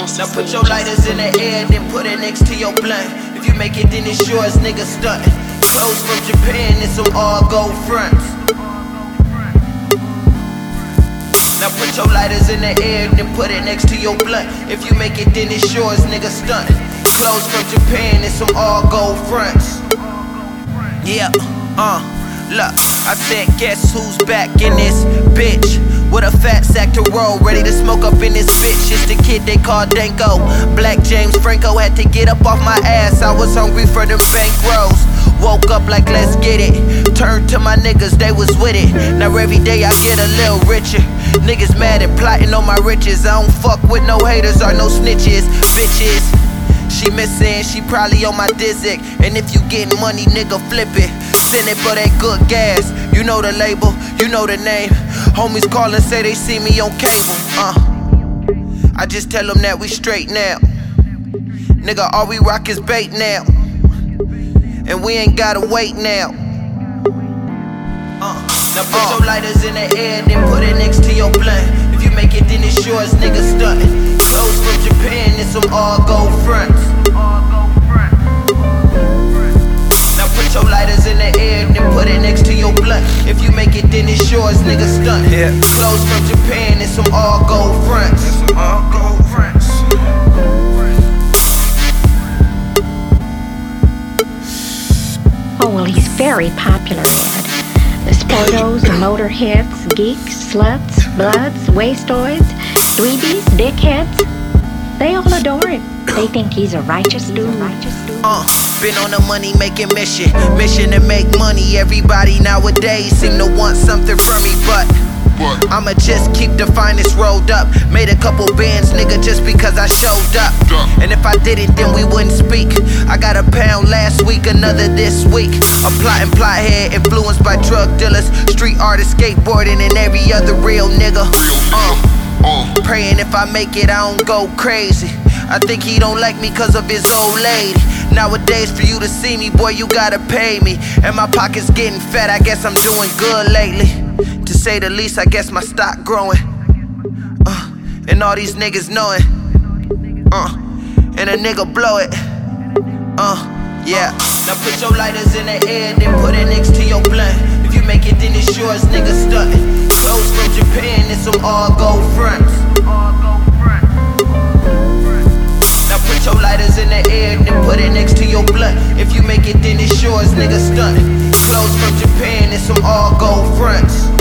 Now put your lighters in the air, then put it next to your blunt. If you make it, then it's yours, nigga stuntin'. Clothes from Japan and some all gold fronts. Now put your lighters in the air, then put it next to your blunt. If you make it, then it's yours, nigga stuntin'. Clothes from Japan and some all gold fronts. Yeah, look, I said, guess who's back in this bitch? With a fat sack to roll, ready to smoke up in this bitch. It's the kid they call Danko. Black James Franco had to get up off my ass. I was hungry for them bankrolls. Woke up like, let's get it. Turned to my niggas, they was with it. Now every day I get a little richer. Niggas mad and plotting on my riches. I don't fuck with no haters or no snitches. Bitches, she missing, she probably on my Dizzic. And if you getting money, nigga, flip it. Send it for that good gas. You know the label, you know the name. Homies call and say they see me on cable. I just tell them that we straight now. Nigga, all we rock is bait now. And we ain't gotta wait now. Now put your lighters in the air, then put it next to your blunt. If you make it, then it's yours, nigga stuntin'. Clothes from Japan and some all gold fronts. Now put your lighters in the air, then put it next to your blunt. If you make it, then it's yours, nigga stuntin'. Yeah. Clothes from Japan and some all gold fronts. Oh, well, he's very popular, Ed. The sportos, the motorheads, geeks, sluts, bloods, wastoids, dweebies, dickheads, they all adore him. They think he's a righteous dude. Been on a money making mission to make money. Everybody nowadays seem to want something from me, but I'ma just keep the finest rolled up. Made a couple bands, nigga, just because I showed up. And if I didn't, then we wouldn't speak. I got a pound last week, another this week. I'm plotting head, influenced by drug dealers, street artists, skateboarding, and every other real nigga. Praying if I make it, I don't go crazy. I think he don't like me cause of his old lady. Nowadays for you to see me, boy, you gotta pay me. And my pocket's getting fat, I guess I'm doing good lately. To say the least, I guess my stock growing. And all these niggas knowing. And a nigga blow it. Yeah. Now put your lighters in the air, then put it next to your blunt. If you make it, then it's yours, nigga stuntin'. Clothes from Japan and some all gold fronts. Now put your lighters in the air, then put it next to your blunt. If you make it, then it's yours, nigga stuntin'. Clothes from Japan and some all gold fronts.